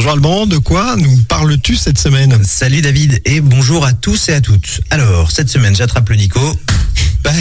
Bonjour Alban, de quoi nous parles-tu cette semaine ? Salut David et bonjour à tous et à toutes. Alors, cette semaine, j'attrape le Nico. Page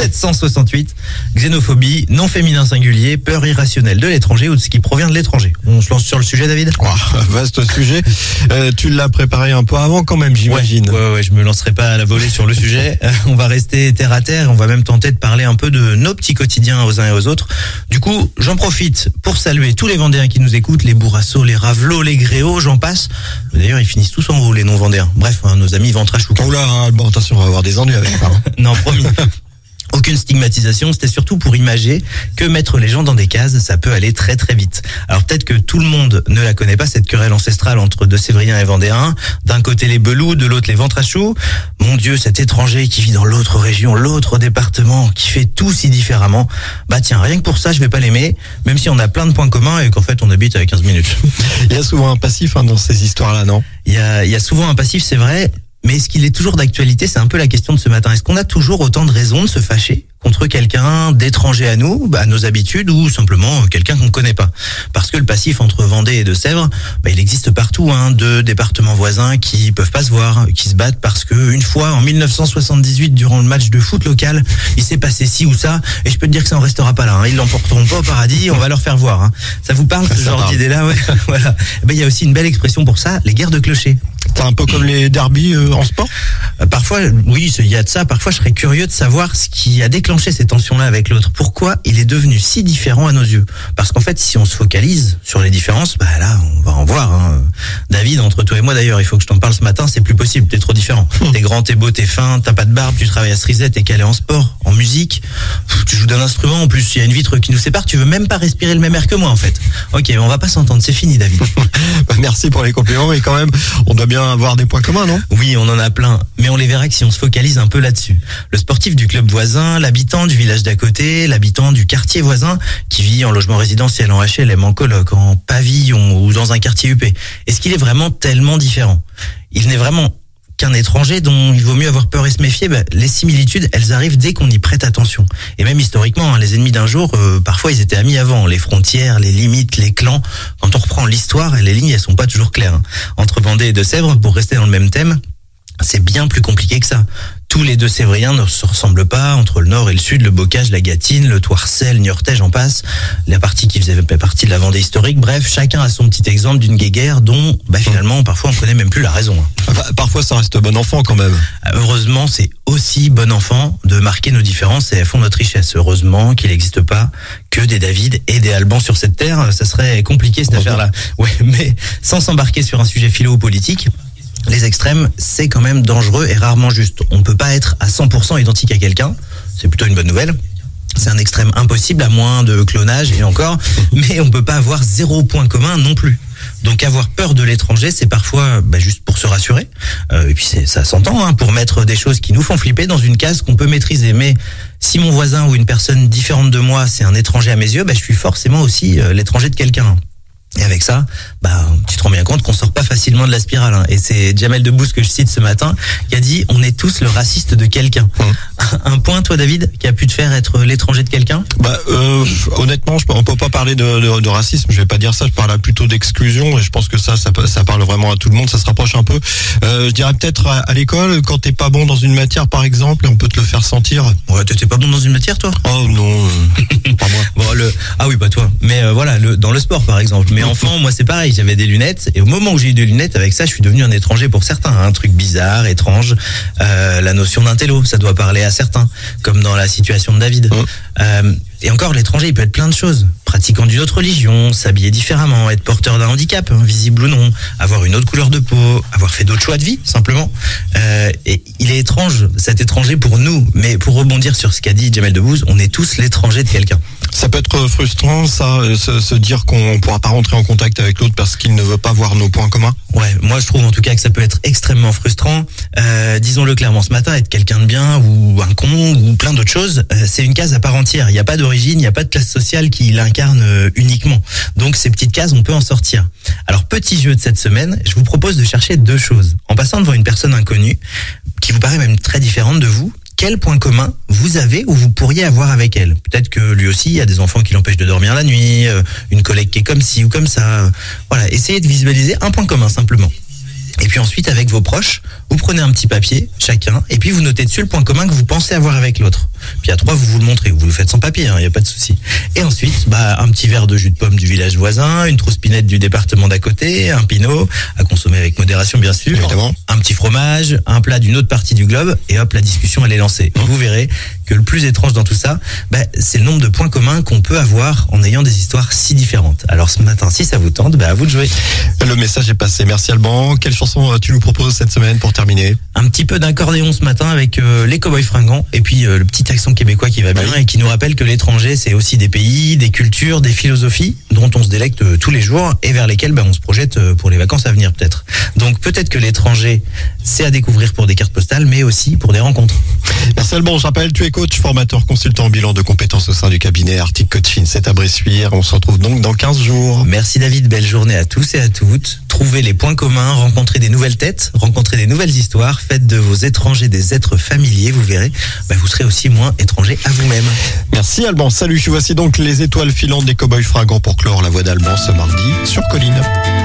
768, xénophobie, non féminin singulier, peur irrationnelle de l'étranger ou de ce qui provient de l'étranger. On se lance sur le sujet, David ? Vaste sujet. Tu l'as préparé un peu avant quand même, j'imagine. Ouais, je me lancerai pas à la volée sur le sujet. On va rester terre à terre, on va même tenter de parler un peu de nos petits quotidiens aux uns et aux autres. Du coup, j'en profite pour saluer tous les Vendéens qui nous écoutent, les Bourrassos, les Ravelots, les Gréaux, j'en passe. D'ailleurs, ils finissent tous en haut, les non-Vendéens. Bref, nos amis Ventrachou. Oula, Alban, attention, on va avoir des ennuis avec ça. Non, promis. Aucune stigmatisation, c'était surtout pour imager que mettre les gens dans des cases, ça peut aller très très vite. Alors peut-être que tout le monde ne la connaît pas, cette querelle ancestrale entre deux Sévriens et Vendéens. D'un côté les Belous, de l'autre les Ventrachous. Mon Dieu, cet étranger qui vit dans l'autre région, l'autre département, qui fait tout si différemment. Bah tiens, rien que pour ça, je vais pas l'aimer, même si on a plein de points communs et qu'en fait on habite à 15 minutes. Il y a souvent un passif dans ces histoires-là, non ? Il y a souvent un passif, c'est vrai. Mais est-ce qu'il est toujours d'actualité ? C'est un peu la question de ce matin. Est-ce qu'on a toujours autant de raisons de se fâcher contre quelqu'un d'étranger à nous, à nos habitudes, ou simplement quelqu'un qu'on ne connaît pas ? Parce que le passif entre Vendée et Deux-Sèvres, il existe partout. Deux départements voisins qui peuvent pas se voir, qui se battent parce que une fois, en 1978, durant le match de foot local, il s'est passé ci ou ça, et je peux te dire que ça en restera pas là. Ils l'emporteront pas au paradis, on va leur faire voir. Ça vous parle, ce genre d'idée-là ? Ouais. Voilà. Il y a aussi une belle expression pour ça, les guerres de clochers. C'est un peu comme les derbies en sport ? Parfois, oui, il y a de ça. Parfois, je serais curieux de savoir ce qui a déclenché ces tensions-là avec l'autre. Pourquoi il est devenu si différent à nos yeux ? Parce qu'en fait, si on se focalise sur les différences, là, on va en voir. David, entre toi et moi d'ailleurs, il faut que je t'en parle ce matin, c'est plus possible, t'es trop différent. T'es grand, t'es beau, t'es fin, t'as pas de barbe, tu travailles à Cerizet, t'es calé en sport, en musique, tu joues d'un instrument, en plus il y a une vitre qui nous sépare, tu veux même pas respirer le même air que moi en fait. Ok, on va pas s'entendre, c'est fini David. Merci pour les compliments, mais quand même, on doit bien avoir des points communs, non ? Oui, on en a plein, mais on les verra que si on se focalise un peu là-dessus. Le sportif du club voisin, l'habitant du village d'à côté, l'habitant du quartier voisin, qui vit en logement résidentiel, en HLM, en coloc, en pavillon ou dans un quartier UP. Est-ce qu'il est vraiment tellement différent ? Il n'est vraiment qu'un étranger dont il vaut mieux avoir peur et se méfier. Les similitudes, elles arrivent dès qu'on y prête attention. Et même historiquement, les ennemis d'un jour, parfois ils étaient amis avant. Les frontières, les limites, les clans. Quand on reprend l'histoire, les lignes, elles sont pas toujours claires. Entre Vendée et Deux-Sèvres, pour rester dans le même thème, c'est bien plus compliqué que ça. Tous les deux Sévriens ne se ressemblent pas, entre le nord et le sud, le Bocage, la Gâtine, le Toircel, Niortais, j'en passe, la partie qui faisait partie de la Vendée historique. Bref, chacun a son petit exemple d'une guéguerre dont, finalement, parfois on connaît même plus la raison. Parfois ça reste bon enfant quand même. Heureusement, c'est aussi bon enfant de marquer nos différences et elles font notre richesse. Heureusement qu'il n'existe pas que des David et des Alban sur cette terre. Ça serait compliqué cette affaire-là. Ouais, mais sans s'embarquer sur un sujet philo-politique, les extrêmes, c'est quand même dangereux et rarement juste. On ne peut pas être à 100% identique à quelqu'un. C'est plutôt une bonne nouvelle. C'est un extrême impossible à moins de clonage et encore. Mais on ne peut pas avoir 0 point commun non plus. Donc avoir peur de l'étranger, c'est parfois juste pour se rassurer. Et puis ça s'entend, pour mettre des choses qui nous font flipper dans une case qu'on peut maîtriser. Mais si mon voisin ou une personne différente de moi, c'est un étranger à mes yeux, je suis forcément aussi l'étranger de quelqu'un. Et avec ça, tu te rends bien compte qu'on sort pas facilement de la spirale. Et c'est Jamel Debbouze que je cite ce matin qui a dit « On est tous le raciste de quelqu'un ». Un point, toi David, qui a pu te faire être l'étranger de quelqu'un ? Honnêtement, on peut pas parler de racisme, je vais pas dire ça, je parle plutôt d'exclusion et je pense que ça parle vraiment à tout le monde, ça se rapproche un peu. Je dirais peut-être à l'école, quand t'es pas bon dans une matière par exemple, on peut te le faire sentir. Ouais, t'étais pas bon dans une matière toi ? Oh non, pas moi. Ah oui, pas toi. Mais dans le sport par exemple. Mais enfant, moi c'est pareil, j'avais des lunettes et au moment où j'ai eu des lunettes, avec ça, je suis devenu un étranger pour certains. Un truc bizarre, étrange. La notion d'intello, ça doit parler à certains, comme dans la situation de David. Et encore, l'étranger, il peut être plein de choses. Pratiquant d'une autre religion, s'habiller différemment, être porteur d'un handicap, visible ou non, avoir une autre couleur de peau, avoir fait d'autres choix de vie, simplement. Et il est étrange, cet étranger pour nous. Mais pour rebondir sur ce qu'a dit Jamel Debbouze, on est tous l'étranger de quelqu'un. Ça peut être frustrant, ça, se dire qu'on ne pourra pas rentrer en contact avec l'autre parce qu'il ne veut pas voir nos points communs. Ouais, moi je trouve en tout cas que ça peut être extrêmement frustrant. Disons-le clairement, ce matin, être quelqu'un de bien ou un con ou plein d'autres choses, c'est une case à part entière. Il n'y a pas d'origine, il n'y a pas de classe sociale qui l'incarne uniquement. Donc ces petites cases, on peut en sortir. Alors petit jeu de cette semaine, je vous propose de chercher deux choses. En passant devant une personne inconnue, qui vous paraît même très différente de vous, quel point commun vous avez ou vous pourriez avoir avec elle. Peut-être que lui aussi, il y a des enfants qui l'empêchent de dormir la nuit, une collègue qui est comme ci ou comme ça. Voilà, essayez de visualiser un point commun simplement. Et puis ensuite, avec vos proches, vous prenez un petit papier, chacun, et puis vous notez dessus le point commun que vous pensez avoir avec l'autre. Puis à 3, vous le montrez, vous le faites sans papier, il n'y a pas de souci. Et ensuite, un petit verre de jus de pomme du village voisin, une trousse-pinette du département d'à côté, un pinot, à consommer avec modération bien sûr, évidemment, un petit fromage, un plat d'une autre partie du globe, et hop, la discussion elle est lancée. Vous verrez que le plus étrange dans tout ça, c'est le nombre de points communs qu'on peut avoir en ayant des histoires si différentes. Alors ce matin, si ça vous tente, à vous de jouer. Le message est passé, merci Alban. Quelle chanson tu nous proposes cette semaine pour terminer? Un petit peu d'accordéon ce matin avec les Cowboys Fringants et puis le petit accent québécois qui va bien et qui nous rappelle que l'étranger c'est aussi des pays, des cultures, des philosophies dont on se délecte tous les jours et vers lesquelles on se projette pour les vacances à venir peut-être. Donc peut-être que l'étranger c'est à découvrir pour des cartes postales mais aussi pour des rencontres. Merci Alban, je rappelle, tu es coach, formateur, consultant en bilan de compétences au sein du cabinet Arctic Coaching. C'est à Bressuire, on se retrouve donc dans 15 jours. Merci David, belle journée à tous et à toutes. Trouvez les points communs, rencontrez des nouvelles têtes, rencontrez des nouvelles histoires, faites de vos étrangers des êtres familiers, vous verrez, vous serez aussi moins étranger à vous-même. Merci Alban, salut, voici donc les étoiles filantes des Cowboys Fringants pour clore la voix d'Alban ce mardi sur Colline.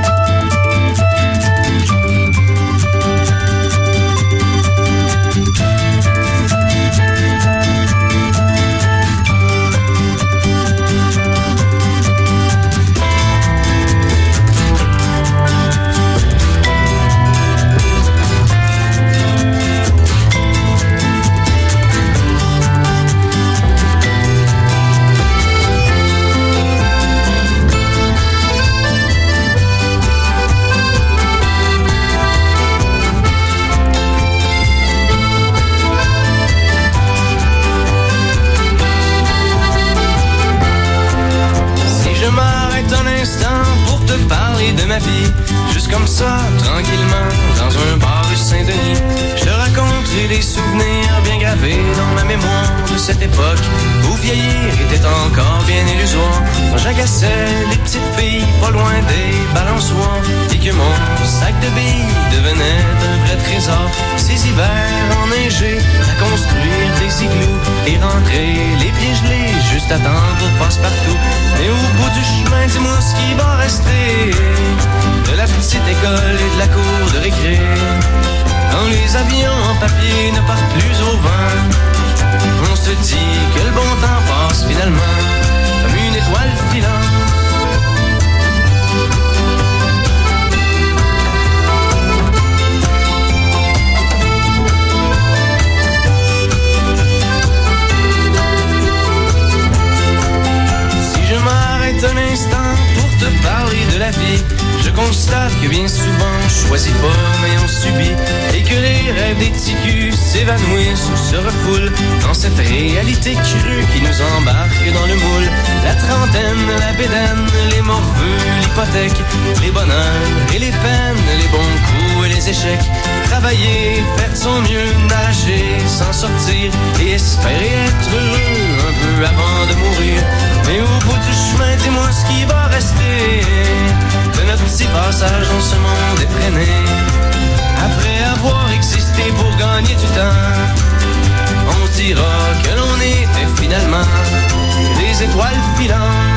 De ma vie, juste comme ça, tranquillement, dans un bar rue Saint-Denis. Je te raconterai les souvenirs bien gravés dans ma mémoire de cette époque où vieillir était encore bien illusoire. Quand j'agaçais les petites filles pas loin des balançoires et que mon sac de billes devenait un vrai trésor. Ces hivers enneigés à construire des igloos et rentrer les pieds gelés juste à temps pour passe-partout. Et au bout du chemin, dis-moi ce qui va rester de la petite école et de la cour de récré. Quand les avions en papier ne partent plus au vent, on se dit que le bon temps passe finalement comme une étoile filante. Si je m'arrête un instant pour te parler de la vie, je constate que bien souvent on choisit pas mais on subit et que les rêves des ticus s'évanouissent ou se refoulent dans cette réalité crue qui nous embarque dans le moule. La trentaine, la bédaine, les morveux, l'hypothèque, les bonheurs et les peines, les bons coups et les échecs. Travailler, faire de son mieux, nager, s'en sortir et espérer être heureux un peu avant de mourir. Mais au bout du chemin, dis-moi ce qui va rester de notre petit passage dans ce monde effréné. Après avoir existé pour gagner du temps, on dira que l'on était finalement des étoiles filantes.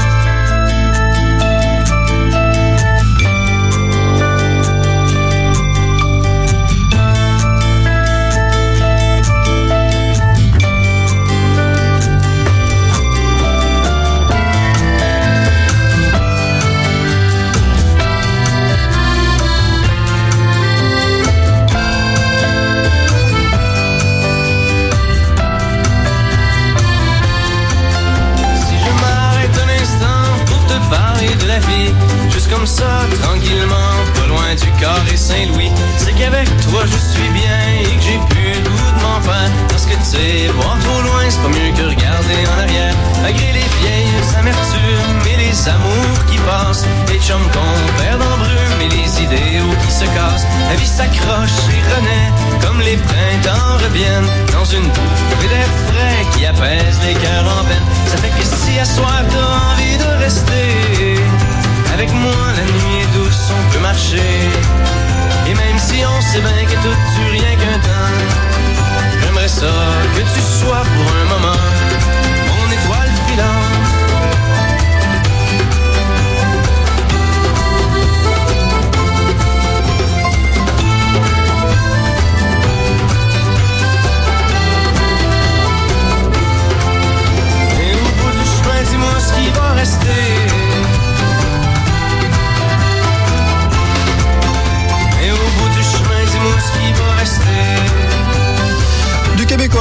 De la vie, juste comme ça, tranquillement, pas loin du carré Saint-Louis. C'est qu'avec toi je suis bien et que j'ai plus le goût de m'en faire. Parce que tu sais, voir trop loin, c'est pas mieux que regarder en arrière. Malgré les vieilles amertumes et les amours qui passent, les chums qu'on perd en brume et les idéaux qui se cassent. La vie s'accroche et renaît, comme les printemps reviennent, dans une bouffée d'air frais qui apaise les cœurs en peine. Ça fait que si à soir t'as envie de rester avec moi, la nuit est douce, on peut marcher. Et même si on sait bien que tout dure rien qu'un temps, j'aimerais ça que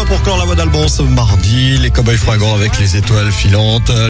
pour clore la voix d'Alban ce mardi. Les Cowboys Fringants avec les étoiles filantes.